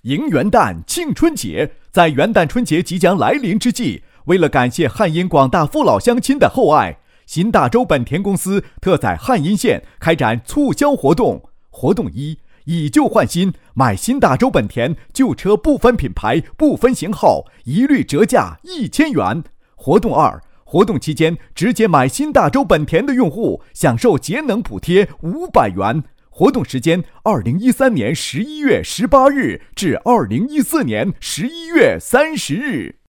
迎元旦，庆春节。在元旦春节即将来临之际，为了感谢汉阴广大父老乡亲的厚爱，新大洲本田公司特在汉阴县开展促销活动。活动一：以旧换新，买新大洲本田旧车不分品牌、不分型号，一律折价1000元。活动二：活动期间，直接买新大洲本田的用户享受节能补贴500元。活动时间：2013年11月18日至2014年11月30日。